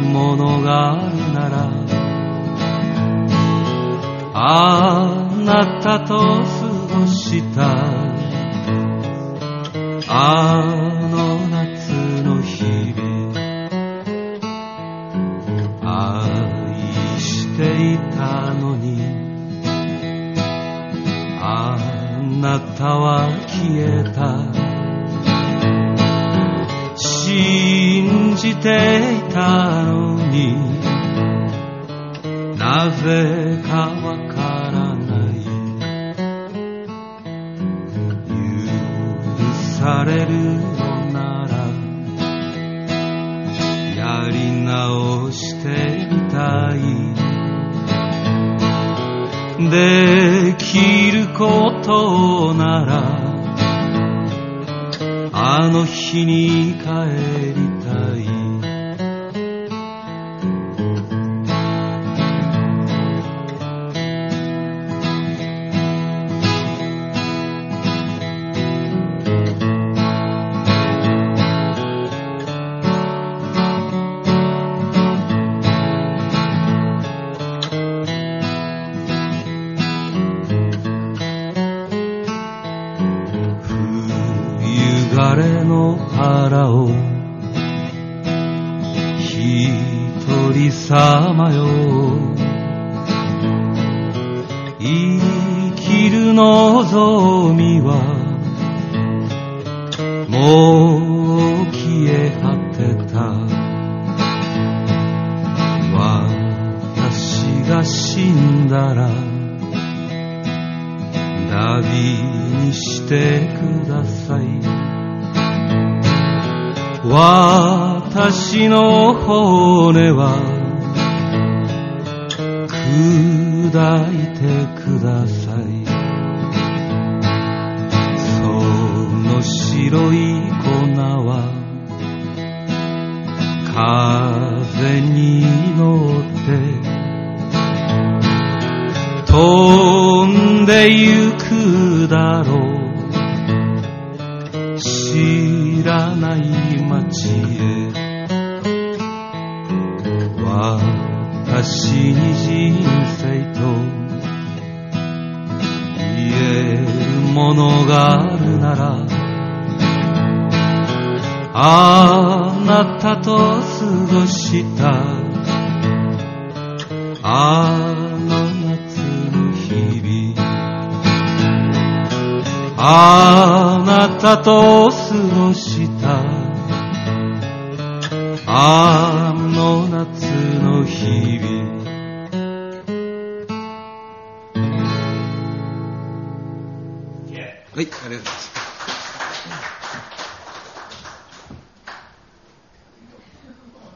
ものがあるなら、あなたと過ごしたあの夏の日々、愛していたのに、あなたは消えた。信じていたのに、なぜかわからない。許されるのならやり直してみたい。できることならあの日に帰りたい。晴れの原を一人さまよう。生きる望みはもう消え果てた。私が死んだらダビにしてください。私の骨は砕いてください。その白い粉は風に乗って飛んでゆくだろう。知らない街へ私に人生と言えるものがあるなら、あなたと過ごしたあの夏の日々、あなたと過ごしたあの夏の日々。はい、ありがとうございます。